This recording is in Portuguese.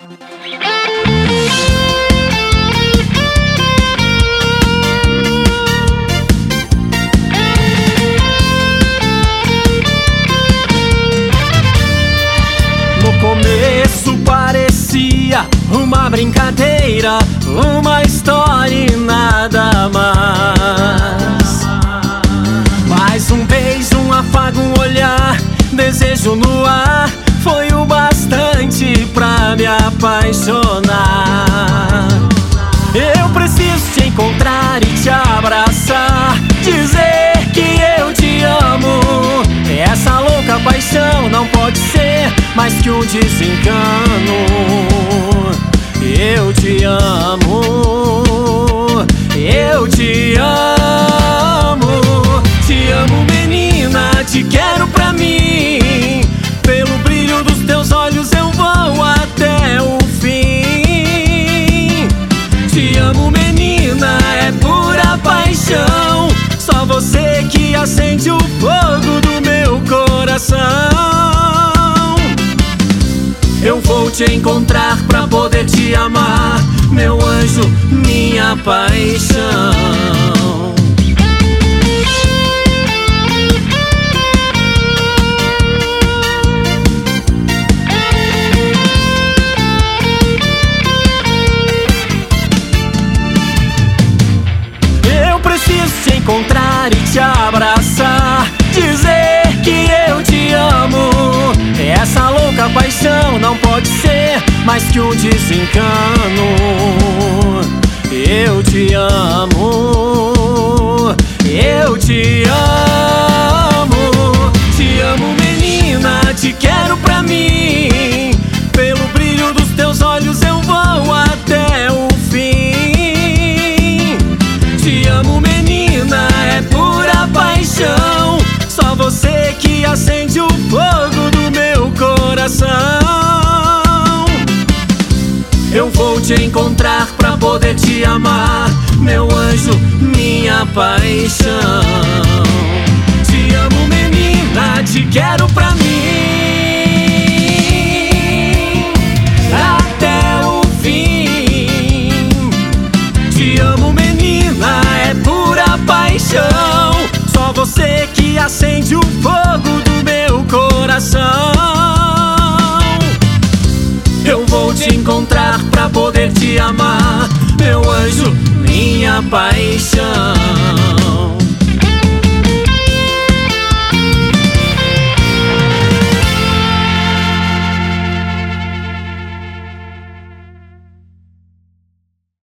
No começo parecia uma brincadeira, uma história e nada mais. Mais um beijo, um afago, um olhar, desejo no ar, foi o bastante pra me apaixonar. Eu preciso te encontrar e te abraçar, dizer que eu te amo. Essa louca paixão não pode ser mais que um desencano. Eu te amo, eu te amo. Te amo, menina, te quero pra mim. Pelo brilho dos teus olhos eu vou até o fim. Te amo, menina, é pura paixão. Só você que acende o fogo do meu coração. Eu vou te encontrar pra poder te amar, meu anjo, minha paixão. Eu preciso te encontrar e te abraçar, dizer que eu te amo. Essa louca paixão não pode ser mais que um desencano. Eu te amo, eu te amo. Te amo, menina, te quero pra mim. Pelo brilho dos teus olhos eu vou até o fim. Te amo, menina, é pura paixão. Só você que acende o fogo do meu coração. Eu vou te encontrar pra poder te amar, meu anjo, minha paixão. Te amo, menina, te quero pra mim até o fim. Te amo, menina, é pura paixão. Só você que acende o fogo do meu coração. Eu vou te encontrar pra poder te amar, meu anjo, minha paixão.